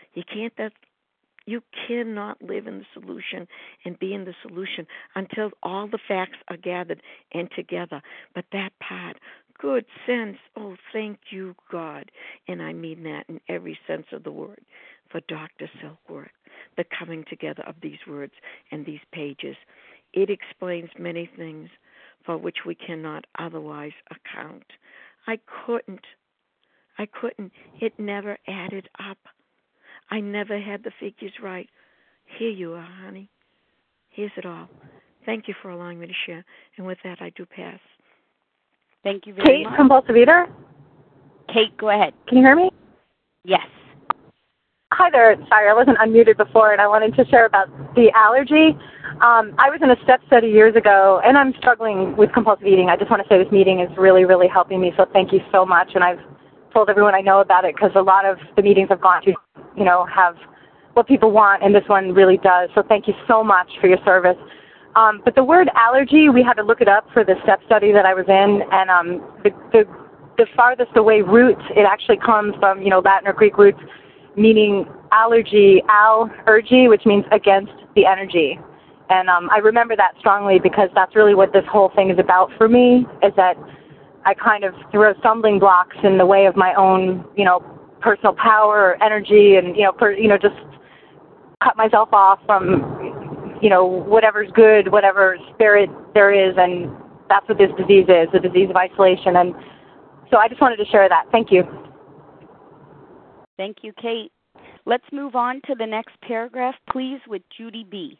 You cannot live in the solution and be in the solution until all the facts are gathered and together. But that part, good sense, thank you, God. And I mean that in every sense of the word. For Dr. Silkworth, the coming together of these words and these pages. It explains many things for which we cannot otherwise account. I couldn't. It never added up. I never had the figures right. Here you are, honey. Here's it all. Thank you for allowing me to share. And with that, I do pass. Thank you very much. Kate, compulsive eater? Kate, go ahead. Can you hear me? Yes. Hi there. Sorry, I wasn't unmuted before, and I wanted to share about the allergy. I was in a step study years ago, and I'm struggling with compulsive eating. I just want to say this meeting is really, really helping me, so thank you so much. And I've told everyone I know about it because a lot of the meetings I've gone to, have what people want, and this one really does. So thank you so much for your service. But the word allergy, we had to look it up for the step study that I was in, and the farthest away root, it actually comes from, Latin or Greek roots, meaning allergy, al-ergy, which means against the energy. And I remember that strongly because that's really what this whole thing is about for me, is that I kind of throw stumbling blocks in the way of my own, personal power or energy, and, just cut myself off from, whatever's good, whatever spirit there is, and that's what this disease is, the disease of isolation. And so I just wanted to share that. Thank you. Thank you, Kate. Let's move on to the next paragraph, please, with Judy B.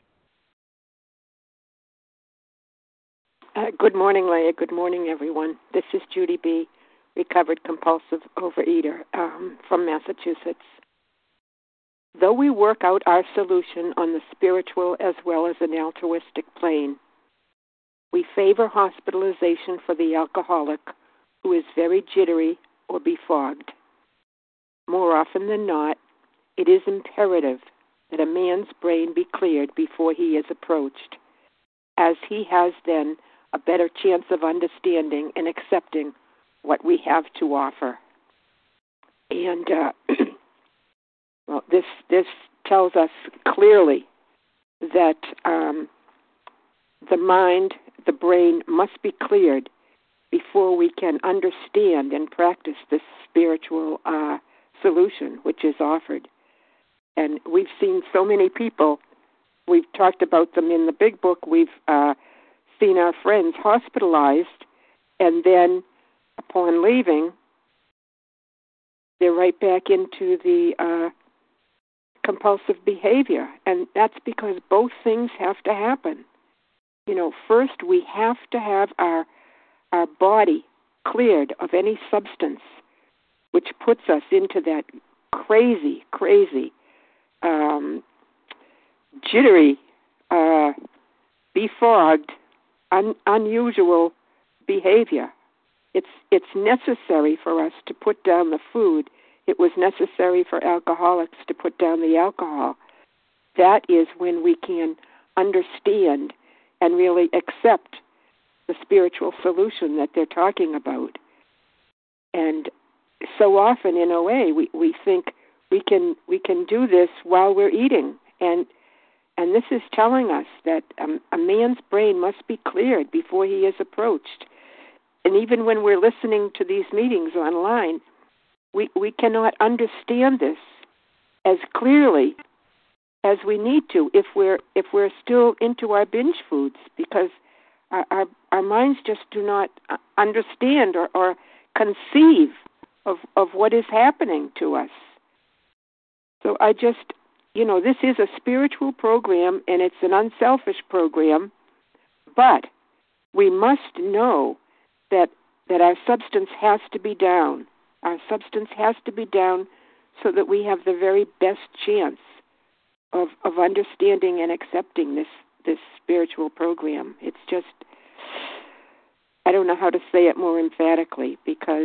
Good morning, Leah. Good morning, everyone. This is Judy B., recovered compulsive overeater from Massachusetts. Though we work out our solution on the spiritual as well as an altruistic plane, we favor hospitalization for the alcoholic who is very jittery or befogged. More often than not, it is imperative that a man's brain be cleared before he is approached, as he has then a better chance of understanding and accepting what we have to offer. And this tells us clearly that the mind, the brain must be cleared before we can understand and practice this spiritual solution which is offered. And we've seen so many people, we've talked about them in the big book, we've seen our friends hospitalized, and then upon leaving, they're right back into the compulsive behavior. And that's because both things have to happen. First we have to have our body cleared of any substance which puts us into that crazy, jittery, befogged, unusual behavior. It's necessary for us to put down the food. It was necessary for alcoholics to put down the alcohol. That is when we can understand and really accept the spiritual solution that they're talking about. And so often in OA, we think we can do this while we're eating, and this is telling us that a man's brain must be cleared before he is approached. And even when we're listening to these meetings online, we cannot understand this as clearly as we need to if we're still into our binge foods, because our minds just do not understand or conceive of what is happening to us. So I just, this is a spiritual program, and it's an unselfish program, but we must know that our substance has to be down. Our substance has to be down so that we have the very best chance of understanding and accepting this spiritual program. It's just, I don't know how to say it more emphatically, because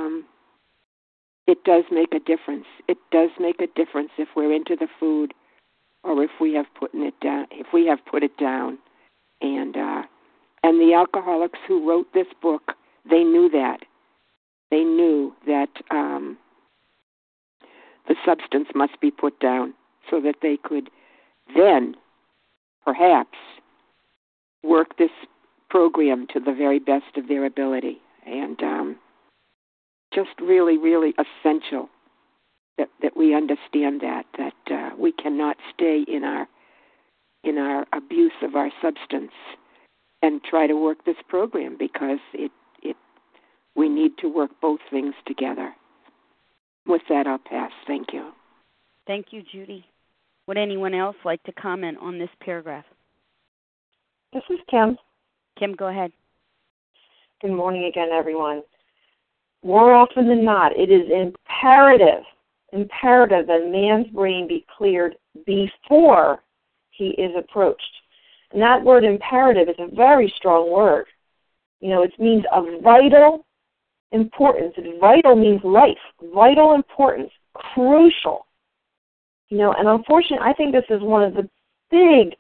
it does make a difference. It does make a difference if we're into the food or if we have put it down. If we have put it down, and the alcoholics who wrote this book, they knew that. They knew that the substance must be put down so that they could then perhaps work this program to the very best of their ability. And just really, really essential that we understand that we cannot stay in our abuse of our substance and try to work this program, because we need to work both things together. With that, I'll pass. Thank you. Thank you, Judy. Would anyone else like to comment on this paragraph? This is Kim. Kim, go ahead. Good morning again, everyone. More often than not, it is imperative that a man's brain be cleared before he is approached. And that word imperative is a very strong word. It means of vital importance. Vital means life, vital importance, crucial. And unfortunately, I think this is one of the big,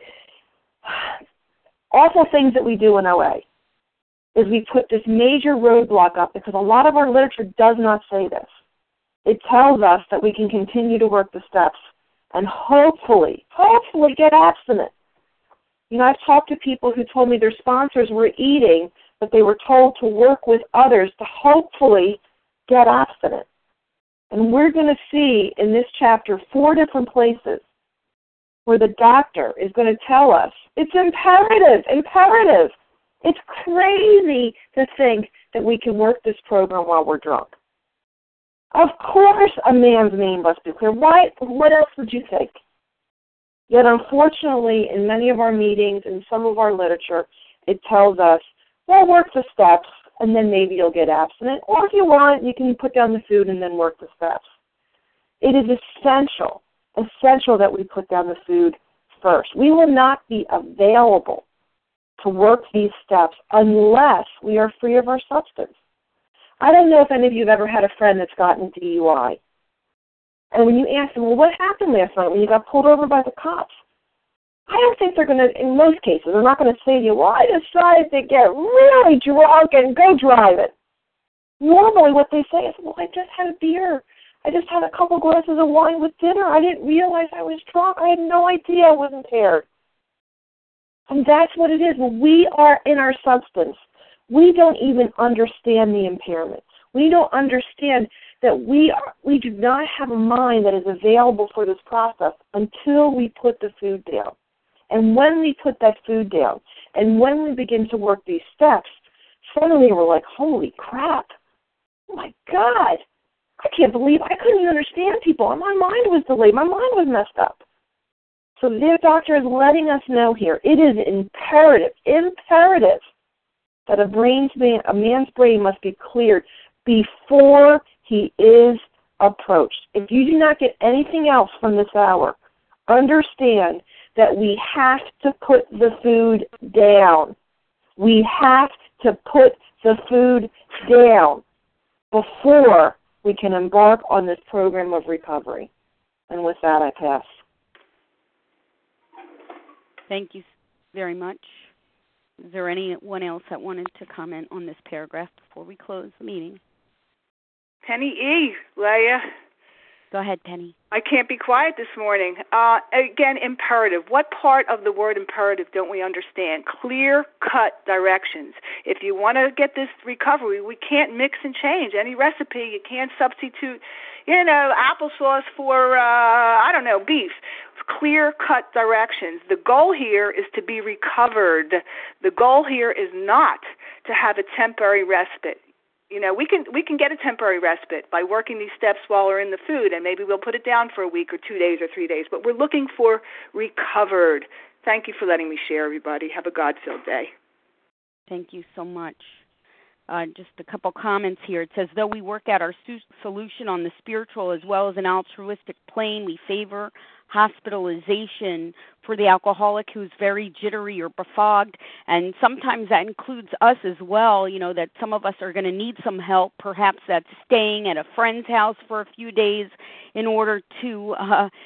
awful things that we do in OA, is we put this major roadblock up, because a lot of our literature does not say this. It tells us that we can continue to work the steps and hopefully get abstinent. You know, I've talked to people who told me their sponsors were eating, but they were told to work with others to hopefully get abstinent. And we're going to see in this chapter 4 different places where the doctor is going to tell us it's imperative. It's crazy to think that we can work this program while we're drunk. Of course a man's name must be clear. Why? What else would you think? Yet unfortunately, in many of our meetings and some of our literature, it tells us, well, work the steps and then maybe you'll get abstinent. Or if you want, you can put down the food and then work the steps. It is essential that we put down the food first. We will not be available to work these steps unless we are free of our substance. I don't know if any of you have ever had a friend that's gotten DUI. And when you ask them, well, what happened last night when you got pulled over by the cops? I don't think they're going to, in most cases, they're not going to say to you, well, I decided to get really drunk and go drive it. Normally what they say is, well, I just had a beer. I just had a couple glasses of wine with dinner. I didn't realize I was drunk. I had no idea I was impaired. And that's what it is. When we are in our substance, we don't even understand the impairment. We don't understand that we do not have a mind that is available for this process until we put the food down. And when we put that food down, and when we begin to work these steps, suddenly we're like, holy crap, oh my God, I can't believe I couldn't even understand people. My mind was delayed. My mind was messed up. So the doctor is letting us know here, it is imperative that a man's brain must be cleared before he is approached. If you do not get anything else from this hour, understand that we have to put the food down. We have to put the food down before we can embark on this program of recovery. And with that, I pass. Thank you very much. Is there anyone else that wanted to comment on this paragraph before we close the meeting? Penny E., Leah. Go ahead, Penny. I can't be quiet this morning. Again, imperative. What part of the word imperative don't we understand? Clear-cut directions. If you want to get this recovery, we can't mix and change any recipe. You can't substitute, applesauce for, beef. Clear-cut directions. The goal here is to be recovered. The goal here is not to have a temporary respite. We can get a temporary respite by working these steps while we're in the food, and maybe we'll put it down for a week or 2 days or 3 days, but we're looking for recovered. Thank you for letting me share, everybody. Have a God-filled day. Thank you so much. Just a couple comments here. It says, though we work out our solution on the spiritual as well as an altruistic plane, we favor hospitalization for the alcoholic who's very jittery or befogged, and sometimes that includes us as well, that some of us are going to need some help. Perhaps that's staying at a friend's house for a few days in order to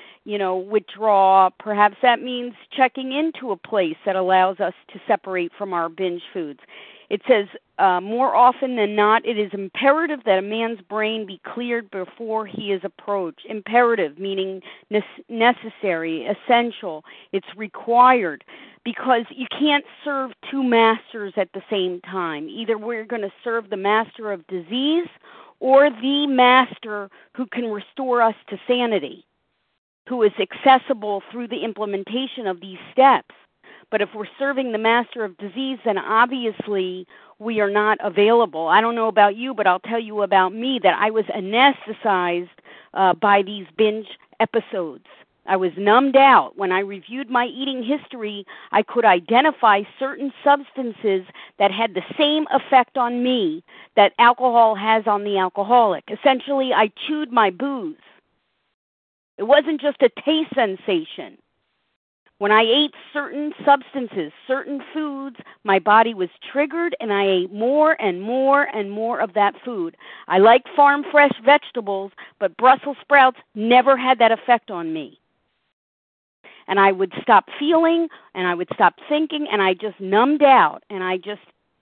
withdraw. Perhaps that means checking into a place that allows us to separate from our binge foods. It says, more often than not, it is imperative that a man's brain be cleared before he is approached. Imperative, meaning necessary, essential. It's required, because you can't serve two masters at the same time. Either we're going to serve the master of disease or the master who can restore us to sanity, who is accessible through the implementation of these steps. But if we're serving the master of disease, then obviously we are not available. I don't know about you, but I'll tell you about me, that I was anesthetized by these binge episodes. I was numbed out. When I reviewed my eating history, I could identify certain substances that had the same effect on me that alcohol has on the alcoholic. Essentially, I chewed my booze. It wasn't just a taste sensation. When I ate certain substances, certain foods, my body was triggered and I ate more and more and more of that food. I like farm fresh vegetables, but Brussels sprouts never had that effect on me. And I would stop feeling and I would stop thinking and I just numbed out and I just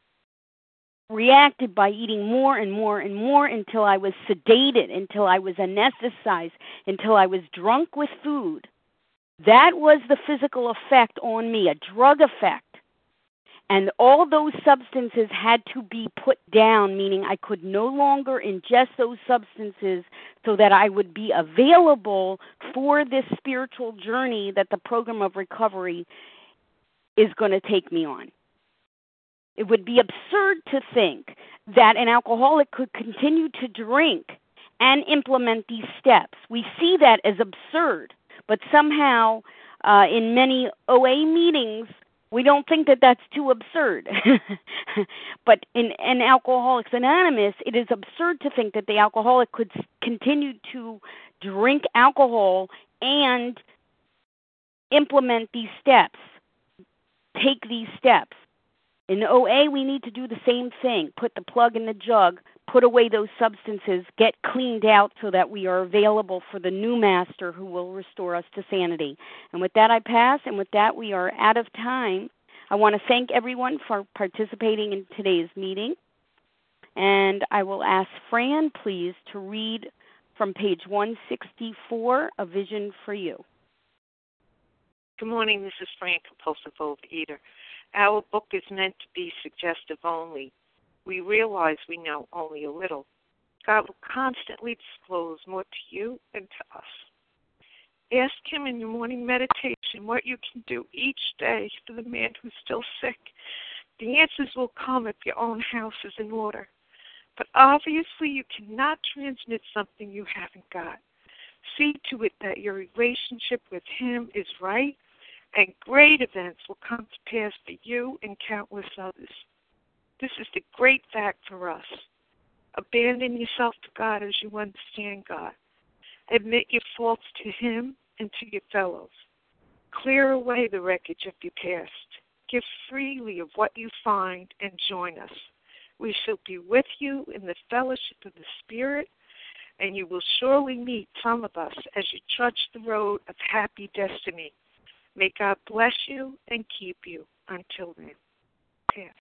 reacted by eating more and more and more until I was sedated, until I was anesthetized, until I was drunk with food. That was the physical effect on me, a drug effect. And all those substances had to be put down, meaning I could no longer ingest those substances so that I would be available for this spiritual journey that the program of recovery is going to take me on. It would be absurd to think that an alcoholic could continue to drink and implement these steps. We see that as absurd, but somehow in many OA meetings, we don't think that that's too absurd. But in Alcoholics Anonymous, it is absurd to think that the alcoholic could continue to drink alcohol and implement these steps, take these steps. In OA, we need to do the same thing. Put the plug in the jug, put away those substances, get cleaned out so that we are available for the new master who will restore us to sanity. And with that, I pass, and with that, we are out of time. I want to thank everyone for participating in today's meeting. And I will ask Fran, please, to read from page 164, A Vision for You. Good morning, this is Fran, Compulsive Overeater. Our book is meant to be suggestive only. We realize we know only a little. God will constantly disclose more to you and to us. Ask Him in your morning meditation what you can do each day for the man who's still sick. The answers will come if your own house is in order. But obviously you cannot transmit something you haven't got. See to it that your relationship with Him is right, and great events will come to pass for you and countless others. This is the great fact for us. Abandon yourself to God as you understand God. Admit your faults to Him and to your fellows. Clear away the wreckage of your past. Give freely of what you find and join us. We shall be with you in the fellowship of the Spirit, and you will surely meet some of us as you trudge the road of happy destiny. May God bless you and keep you until then. Pass.